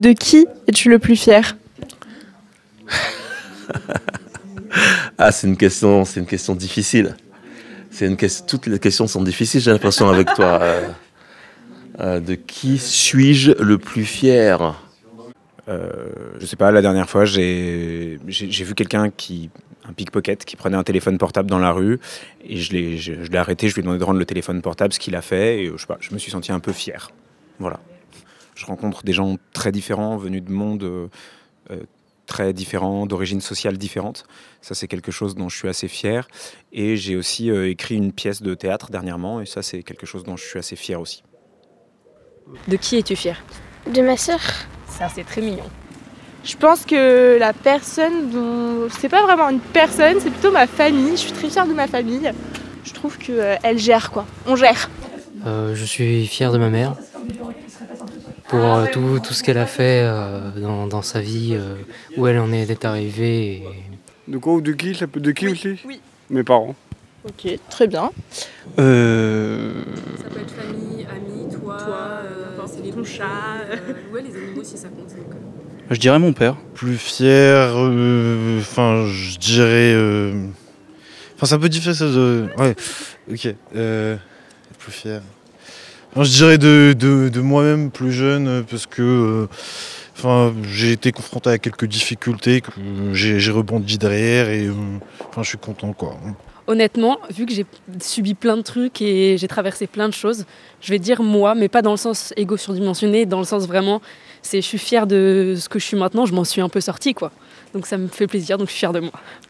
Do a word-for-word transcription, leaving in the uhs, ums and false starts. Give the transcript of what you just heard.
De qui es-tu le plus fier? Ah, c'est une question, c'est une question difficile. C'est une question, toutes les questions sont difficiles, j'ai l'impression, avec toi. Euh, euh, de qui suis-je le plus fier? Euh, je sais pas, la dernière fois, j'ai j'ai j'ai vu quelqu'un qui, un pickpocket, qui prenait un téléphone portable dans la rue, et je l'ai je, je l'ai arrêté, je lui ai demandé de rendre le téléphone portable, ce qu'il a fait, et euh, je sais pas, je me suis senti un peu fier. Voilà. Je rencontre des gens très différents, venus de mondes euh, euh, très différents, d'origines sociales différentes. Ça, c'est quelque chose dont je suis assez fier. Et j'ai aussi euh, écrit une pièce de théâtre dernièrement, et ça, c'est quelque chose dont je suis assez fier aussi. De qui es-tu fier? De ma sœur. Ça, c'est très mignon. Je pense que la personne dont... C'est pas vraiment une personne, c'est plutôt ma famille. Je suis très fière de ma famille. Je trouve qu'elle gère, quoi. On gère. Euh, je suis fier de ma mère pour euh, tout, tout ce qu'elle a fait euh, dans, dans sa vie, euh, où elle en est, est arrivée. Et... De quoi ou de qui? Ça peut de qui Oui, aussi? oui. Mes parents. Ok, très bien. Euh... Ça peut être famille, amis, toi, toi euh, c'est les ton chat. Euh, ouais, les animaux aussi, ça compte. Donc, euh... Je dirais mon père. Plus fier, enfin, euh, je dirais. Enfin, euh... c'est un peu difficile de. Ouais, ok. Euh... Plus fier. Non, je dirais de, de, de moi-même plus jeune, parce que. Enfin, euh, j'ai été confronté à quelques difficultés, que j'ai, j'ai rebondi derrière, et. Enfin, je suis content, quoi. Honnêtement, vu que j'ai subi plein de trucs et j'ai traversé plein de choses, je vais dire moi, mais pas dans le sens égo surdimensionné, dans le sens vraiment, c'est je suis fière de ce que je suis maintenant, je m'en suis un peu sortie, quoi. Donc ça me fait plaisir, donc je suis fière de moi.